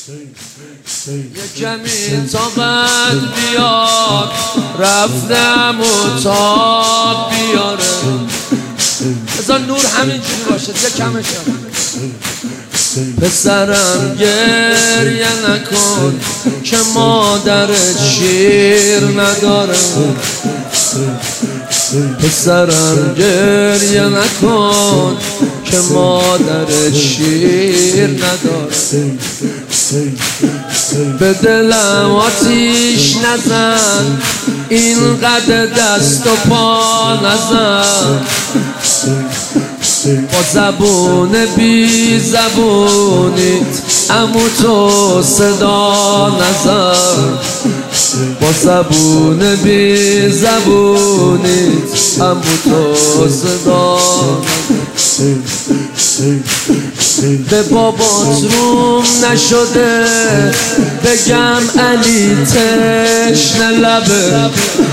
یه کمی طاقت بیار رفتم و تاب بیاره بذار نور همینجوری باشه یه کمش پسرم گریه نکن که مادرت شیر نداره پسرم گریه نکن که مادرت شیر نداره به دلم آتیش نزن اینقدر دست و پا نزن با زبون بی زبونیت امو تو صدا نزن با زبون بی زبونیت امو تو صدا به بابات روم نشده بگم علی تشنه لبه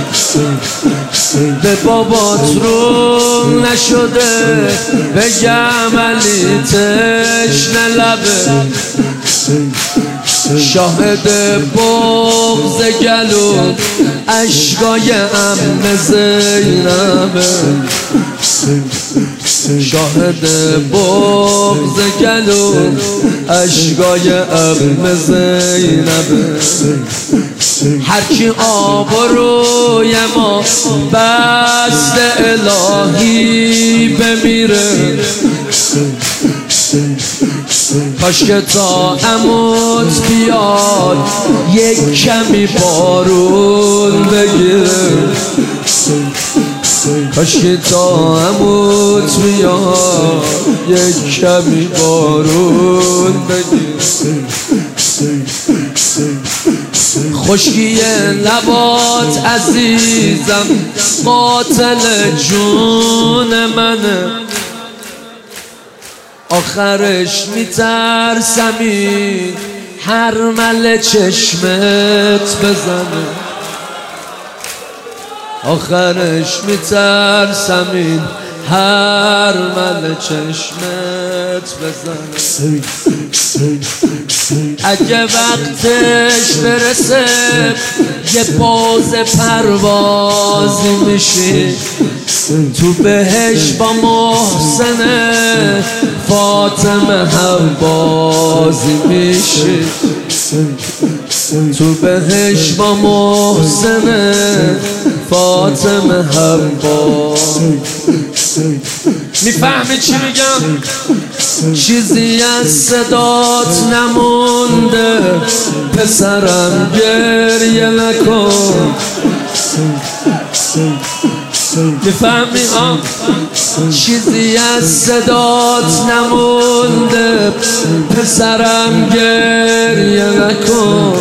به بابات روم نشده بگم علی تشنه لبه شاهد بغض گلو اشکای عمه زینبه شاهد بغض گلو اشکای عمه زینبه هرکی آبروی ما بست الهی بمیره کاش که تا عموت بیاد یک کمی بارون بگیره کاش که تا عموت بیاد یک کمی بارون بگیره خشکی لبات عزیزم قاتل جون منه آخرش میترسمی هر مل چشمت بزنه آخرش میترسمی هر مل چشمت بزنه اگه وقتش برسه یه باز پروازی میشی تو بهش با محسن فاطمه هم بازی میشی تو بهش با محسن فاطمه هم بازی میفهمی چی میگم؟ چیزی از صدات نمونده پسرم گریه نکن میفهمی ها؟ چیزی از صدات نمونده پسرم گریه نکن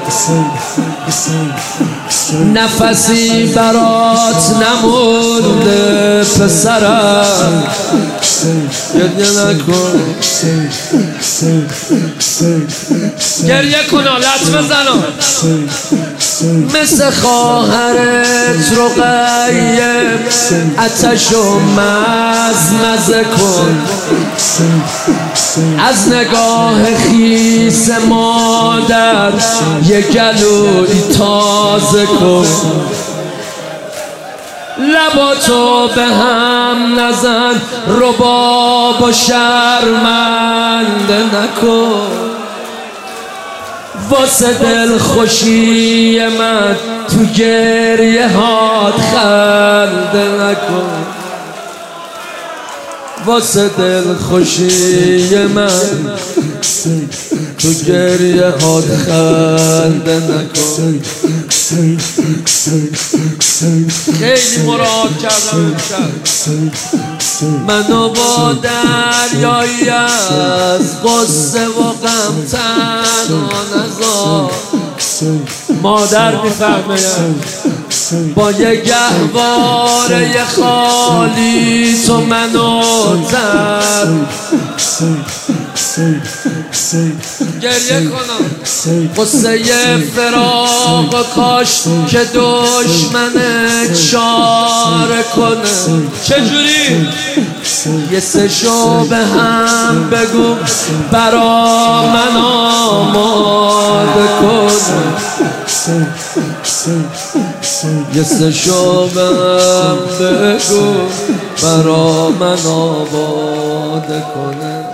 نفسی برات نمونده پسرم گریه نکن گریه کن لط بزنم مثل خواهرت رقیه آتش و مزمزه کن از نگاه خیس مادر یه گلوی تازه کن لباتو به هم نزن رباب و شرمنده نکن واسه دل خوشی من تو گریه هات خنده نکن واسه دل خوشی من تو گریه هات خنده نکن خیلی مراد کردم منو با دریایی از قصه و غم تنها نذار مادر میفهمه با یه گهواره خالی تو منو زد گریه کنم قصه فراق و کاش که دشمنت شاره کنه چجوری؟ یه سه شو به هم بگو برا من آماده یه سشو بهم بگو برا من آباده کنه.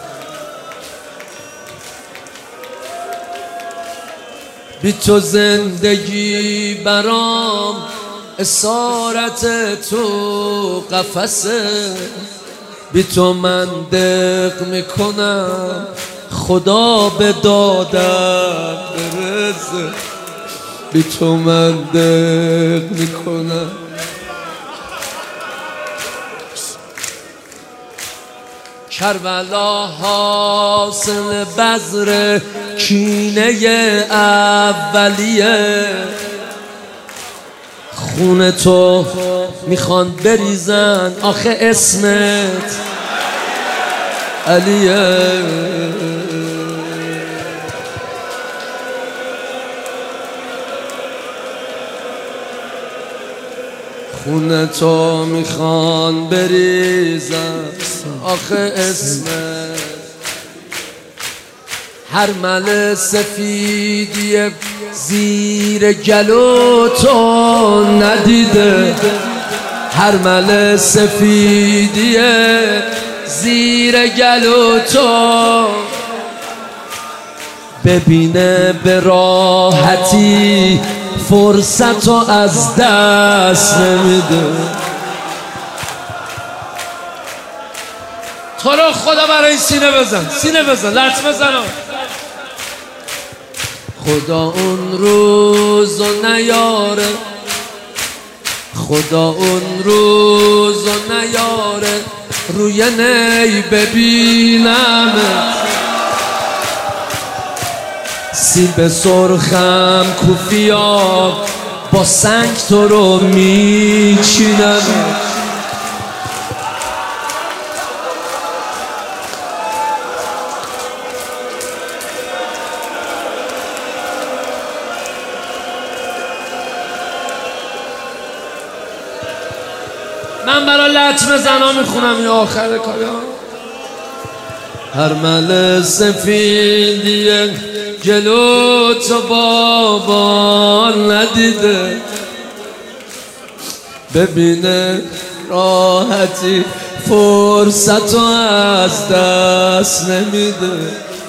بی تو زندگی برام اسارت تو قفسه، بی تو من دق میکنم خدا به دادم برسه، بی تو من دق میکنم. کربلا حاصل بذر کینه اولیه، خون تو میخوان بریزن آخه اسمت علیه. خون تو میخوان بریزن آخه اسمت. هر مل سفیدی زیر گلو تو ندیده، هر مل سفیدی زیر گلو تو ببینه به راحتی فرصت رو از دست نمیده. تو رو خدا برای سینه بزن، سینه بزن، لطف بزن. خدا اون روزو نیاره، خدا اون روزو نیاره روی نی ببینم، سیب سرخم کوفیا با سنگ تو رو میچینم. من برای لطمه زنا میخونم این آخر کارم. هر مل سفیدی جلو تو بابا ندیده، ببینه راحتی فرصت رو از دست نمیده.